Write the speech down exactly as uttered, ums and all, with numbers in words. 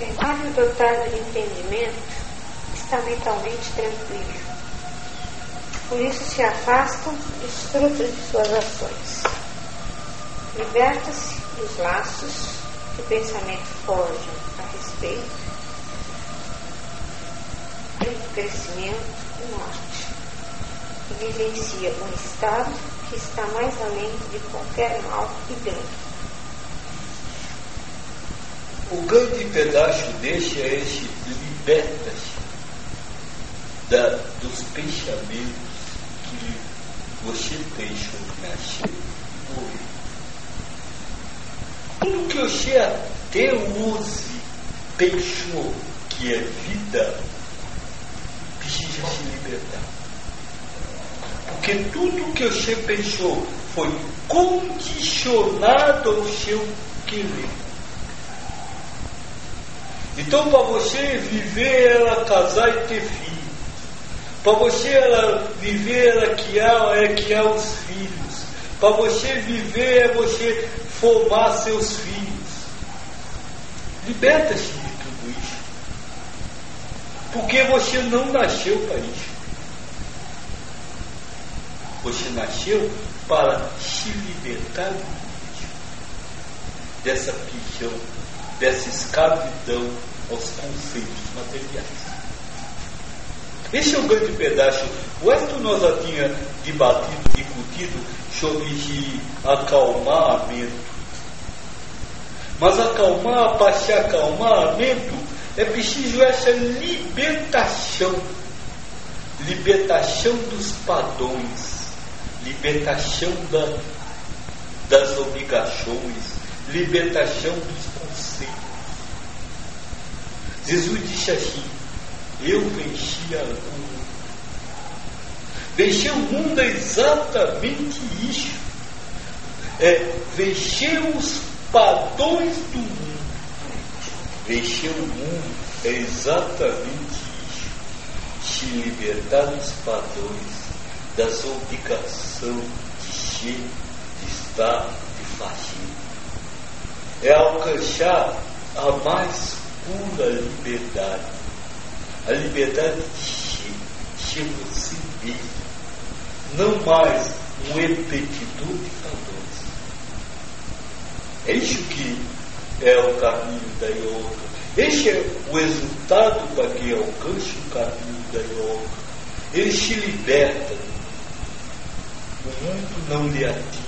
sábio dotado de entendimento está mentalmente tranquilo. Por isso se afasta e desfruta de suas ações. Liberta-se dos laços que o pensamento forja a respeito do crescimento e morte. E vivencia um estado que está mais além de qualquer mal e dano. O grande pedaço deixa este liberta-se da, dos pensamentos que você deixou nascer e morrer. Tudo que você até hoje pensou que é vida, precisa se libertar. Porque tudo que você pensou foi condicionado ao seu querer. Então, para você viver, ela casar e ter filhos. Para você ela viver, ela criar, é criar os filhos. Para você viver, é você formar seus filhos. Liberta-se de tudo isso. Porque você não nasceu para isso. Você nasceu para se libertar disso, dessa prisão, dessa escravidão aos conceitos materiais. Esse é um grande pedaço. O resto nós já tínhamos debatido, discutido sobre se acalmar a mente. Mas acalmar, para se acalmar a mente, é preciso essa libertação. Libertação dos padrões. Libertação da, das obrigações. Libertação dos conceitos. Jesus disse assim: eu venci o mundo. Vencer o mundo é exatamente isso. É vencer os padrões do mundo. Vencer o mundo é exatamente isso. Se libertar dos padrões, das obrigações de ser, de estar, de fazer. É alcançar a mais pura liberdade. A liberdade de ser, ser você mesmo. Não mais um repetidor de padrões. É isso que é o caminho da yoga. Esse é o resultado para quem alcance o caminho da yoga. Ele se liberta. O mundo não lhe atinge.